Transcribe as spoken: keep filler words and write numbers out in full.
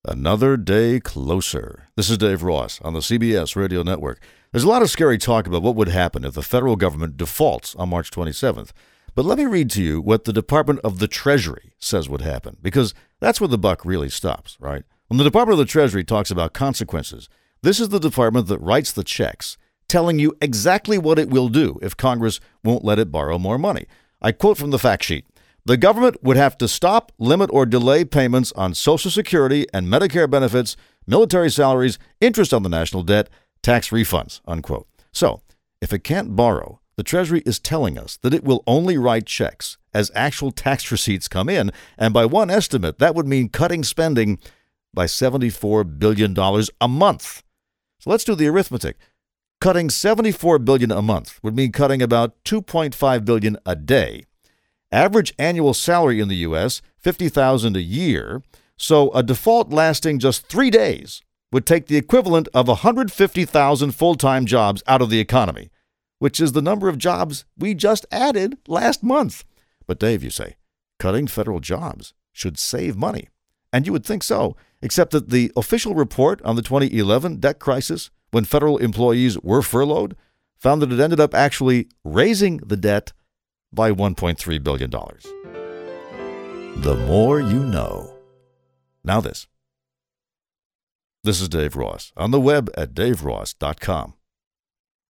Another day closer. This is Dave Ross on the C B S Radio Network. There's a lot of scary talk about what would happen if the federal government defaults on March twenty-seventh. But let me read to you what the Department of the Treasury says would happen, because that's where the buck really stops, right? When the Department of the Treasury talks about consequences, this is the department that writes the checks, telling you exactly what it will do if Congress won't let it borrow more money. I quote from the fact sheet. The government would have to stop, limit, or delay payments on Social Security and Medicare benefits, military salaries, interest on the national debt, tax refunds, unquote. So, if it can't borrow, the Treasury is telling us that it will only write checks as actual tax receipts come in, and by one estimate, that would mean cutting spending by seventy-four billion dollars a month. So let's do the arithmetic. Cutting seventy-four billion dollars a month would mean cutting about two point five billion dollars a day. Average annual salary in the U S, fifty thousand dollars a year, so a default lasting just three days would take the equivalent of one hundred fifty thousand full-time jobs out of the economy, which is the number of jobs we just added last month. But Dave, you say, cutting federal jobs should save money. And you would think so, except that the official report on the twenty eleven debt crisis, when federal employees were furloughed, found that it ended up actually raising the debt by one point three billion dollars. The more you know. Now this. This is Dave Ross on the web at dave ross dot com.